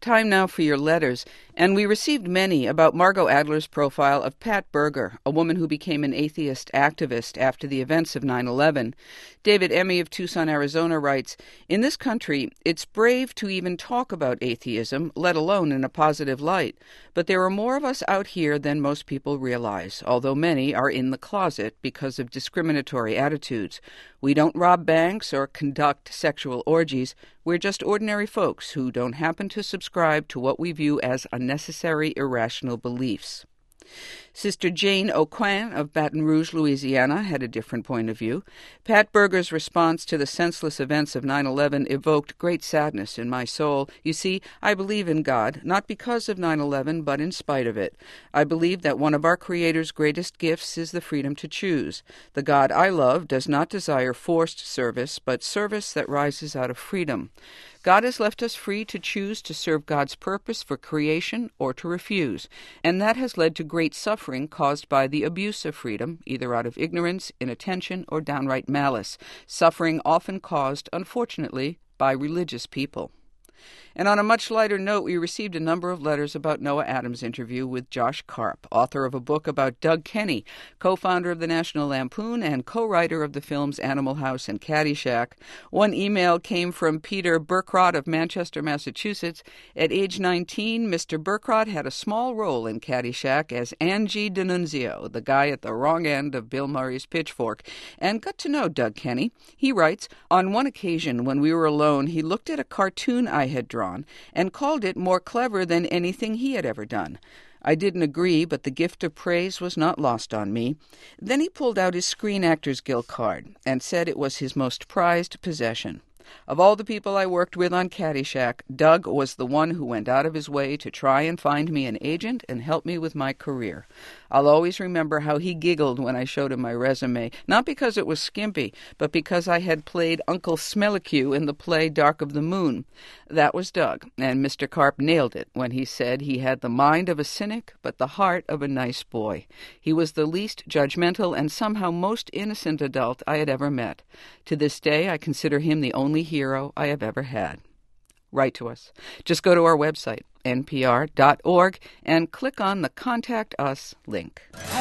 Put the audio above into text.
Time now for your letters, and we received many about Margot Adler's profile of Pat Berger, a woman who became an atheist activist after the events of 9/11. David Emmy of Tucson, Arizona writes, "In this country, it's brave to even talk about atheism, let alone in a positive light. But there are more of us out here than most people realize, although many are in the closet because of discriminatory attitudes. We don't rob banks or conduct sexual orgies. We're just ordinary folks who don't happen to subscribe to what we view as unnecessary, irrational beliefs." Sister Jane O'Quinn of Baton Rouge, Louisiana, had a different point of view. Pat Berger's response to the senseless events of 9/11 evoked great sadness in my soul. You see, I believe in God, not because of 9/11, but in spite of it. I believe that one of our Creator's greatest gifts is the freedom to choose. The God I love does not desire forced service, but service that rises out of freedom. God has left us free to choose to serve God's purpose for creation or to refuse, and that has led to great suffering caused by the abuse of freedom, either out of ignorance, inattention, or downright malice, suffering often caused, unfortunately, by religious people. And on a much lighter note, we received a number of letters about Noah Adams' interview with Josh Karp, author of a book about Doug Kenny, co-founder of the National Lampoon and co-writer of the films Animal House and Caddyshack. One email came from Peter Burkrot of Manchester, Massachusetts. At age 19, Mr. Burkrot had a small role in Caddyshack as Angie D'Annunzio, the guy at the wrong end of Bill Murray's pitchfork, and got to know Doug Kenny. He writes, "On one occasion when we were alone, he looked at a cartoon I had drawn and called it more clever than anything he had ever done. I didn't agree, but the gift of praise was not lost on me. Then he pulled out his Screen Actors Guild card and said it was his most prized possession. Of all the people I worked with on Caddyshack, Doug was the one who went out of his way to try and find me an agent and help me with my career. I'll always remember how he giggled when I showed him my resume, not because it was skimpy, but because I had played Uncle Smellicue in the play Dark of the Moon. That was Doug, and Mr. Karp nailed it when he said he had the mind of a cynic but the heart of a nice boy. He was the least judgmental and somehow most innocent adult I had ever met. To this day, I consider him the only hero I have ever had." Write to us. Just go to our website, npr.org, and click on the Contact Us link.